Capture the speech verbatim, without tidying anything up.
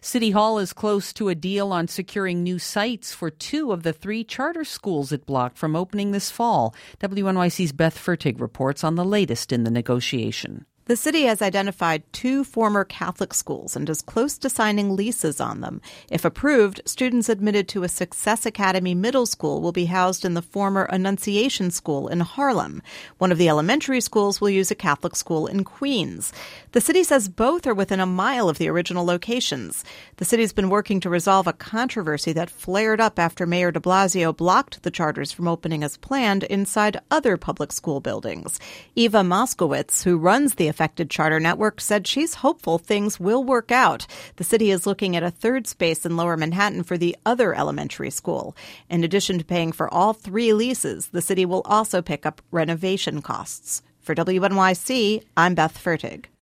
City Hall is close to a deal on securing new sites for two of the three charter schools it blocked from opening this fall. W N Y C's Beth Fertig reports on the latest in the negotiation. The city has identified two former Catholic schools and is close to signing leases on them. If approved, students admitted to a Success Academy middle school will be housed in the former Annunciation School in Harlem. One of the elementary schools will use a Catholic school in Queens. The city says both are within a mile of the original locations. The city's been working to resolve a controversy that flared up after Mayor de Blasio blocked the charters from opening as planned inside other public school buildings. Eva Moskowitz, who runs the affected charter network, said she's hopeful things will work out. The city is looking at a third space in Lower Manhattan for the other elementary school. In addition to paying for all three leases, the city will also pick up renovation costs. For W N Y C, I'm Beth Fertig.